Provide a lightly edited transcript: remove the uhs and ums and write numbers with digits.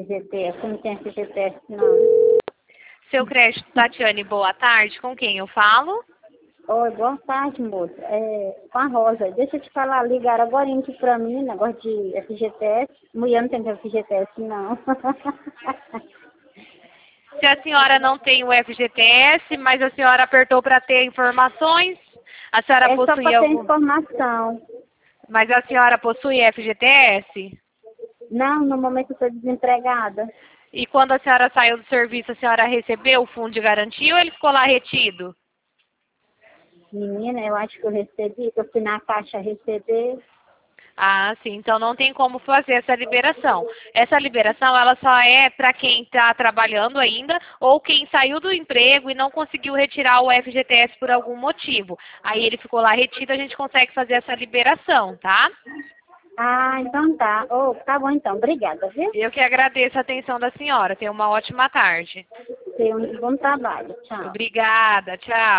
FGTS, eu não tenho FGTS não. Seu crédito, Tatiane, boa tarde. Com quem eu falo? Oi, boa tarde, moça. Com a Rosa. Deixa eu te falar, ligaram agora aqui pra mim, negócio de FGTS. Mulher não tem FGTS, não. Se a senhora não tem o FGTS, mas a senhora apertou para ter informações, a senhora É só possui pra ter algum... informação. Mas a senhora possui FGTS? Não, no momento eu estou desempregada. E quando a senhora saiu do serviço, a senhora recebeu o fundo de garantia ou ele ficou lá retido? Menina, eu acho que eu recebi, que eu fui na caixa receber. Ah, sim. Então não tem como fazer essa liberação. Essa liberação, ela só é para quem está trabalhando ainda ou quem saiu do emprego e não conseguiu retirar o FGTS por algum motivo. Aí ele ficou lá retido, a gente consegue fazer essa liberação, tá? Ah, então tá. Oh, tá bom então. Obrigada, viu? Eu que agradeço a atenção da senhora. Tenha uma ótima tarde. Tenha um bom trabalho. Tchau. Obrigada. Tchau.